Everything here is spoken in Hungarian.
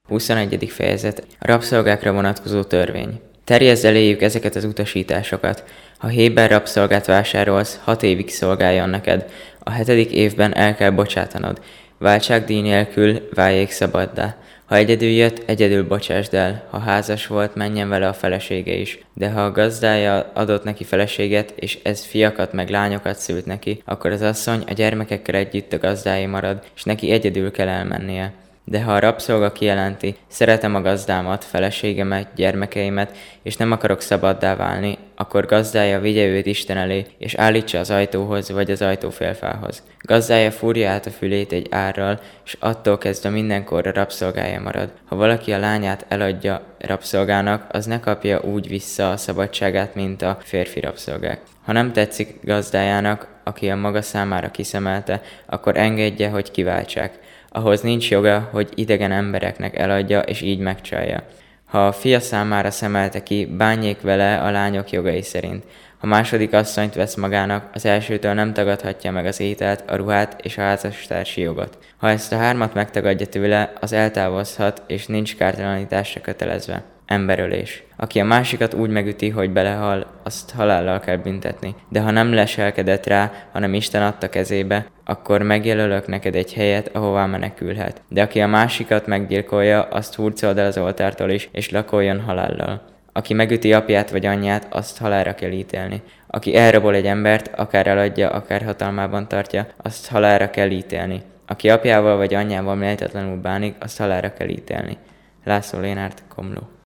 21. fejezet. A rabszolgákra vonatkozó törvény. Terjezd eléjük ezeket az utasításokat. Ha héber rabszolgát vásárolsz, 6 évig szolgáljon neked. A 7. évben el kell bocsátanod. Váltságdíj nélkül váljék szabaddá. Ha egyedül jött, egyedül bocsásd el. Ha házas volt, menjen vele a felesége is. De ha a gazdája adott neki feleséget, és ez fiakat meg lányokat szült neki, akkor az asszony a gyermekekkel együtt a gazdáé marad, és neki egyedül kell elmennie. De ha a rabszolga kijelenti, szeretem a gazdámat, feleségemet, gyermekeimet, és nem akarok szabaddá válni, akkor gazdája vigye őt Isten elé, és állítsa az ajtóhoz vagy az ajtófélfához. Gazdája fúrja át a fülét egy árral, és attól kezdve mindenkorra rabszolgája marad. Ha valaki a lányát eladja rabszolgának, az ne kapja úgy vissza a szabadságát, mint a férfi rabszolgák. Ha nem tetszik gazdájának, aki a maga számára kiszemelte, akkor engedje, hogy kiváltsák. Ahhoz nincs joga, hogy idegen embereknek eladja, és így megcsalja. Ha a fia számára szemelte ki, bánjék vele a lányok jogai szerint. Ha második asszonyt vesz magának, az elsőtől nem tagadhatja meg az ételt, a ruhát és a házastársi jogot. Ha ezt a 3 megtagadja tőle, az eltávozhat, és nincs kártalanításra kötelezve. Emberölés. Aki a másikat úgy megüti, hogy belehal, azt halállal kell büntetni. De ha nem leselkedett rá, hanem Isten adta kezébe, akkor megjelölök neked egy helyet, ahová menekülhet. De aki a másikat meggyilkolja, azt hurcold el az oltártól is, és lakoljon halállal. Aki megüti apját vagy anyját, azt halálra kell ítélni. Aki elrabol egy embert, akár eladja, akár hatalmában tartja, azt halálra kell ítélni. Aki apjával vagy anyjával méltatlanul bánik, azt halálra kell ítélni. László Lénárt, Komló.